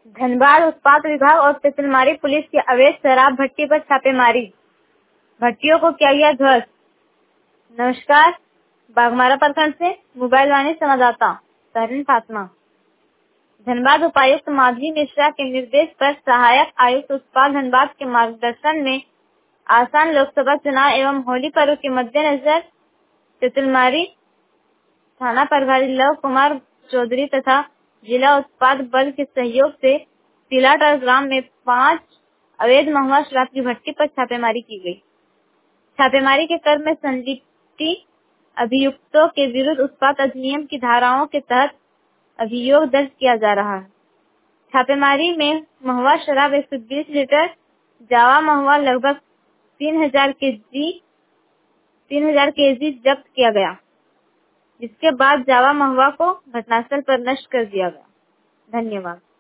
धनबाद उत्पाद विभाग और तितलमारी पुलिस की अवैध शराब भट्टी पर छापेमारी, भट्टियों को किया गया ध्वस्त। नमस्कार, बाघमारा प्रखंड से मोबाइल वाणी संवाददाता तहरीन फातिमा। धनबाद उपायुक्त माधवी मिश्रा के निर्देश पर सहायक आयुक्त उत्पाद धनबाद के मार्गदर्शन में आसान लोकसभा चुनाव एवं होली पर्व के मद्देनजर तितलमारी थाना प्रभारी लव कुमार चौधरी तथा जिला उत्पाद बल के सहयोग से तिलाटर ग्राम में 5 अवैध महुआ शराब की भट्टी पर छापेमारी की गई। छापेमारी के क्रम में संलिप्त अभियुक्तों के विरुद्ध उत्पाद अधिनियम की धाराओं के तहत अभियोग दर्ज किया जा रहा है। छापेमारी में महुआ शराब 120 लीटर, जावा महुआ लगभग 3000 केजी जब्त किया गया, जिसके बाद जावा महुआ को घटनास्थल पर नष्ट कर दिया गया। धन्यवाद।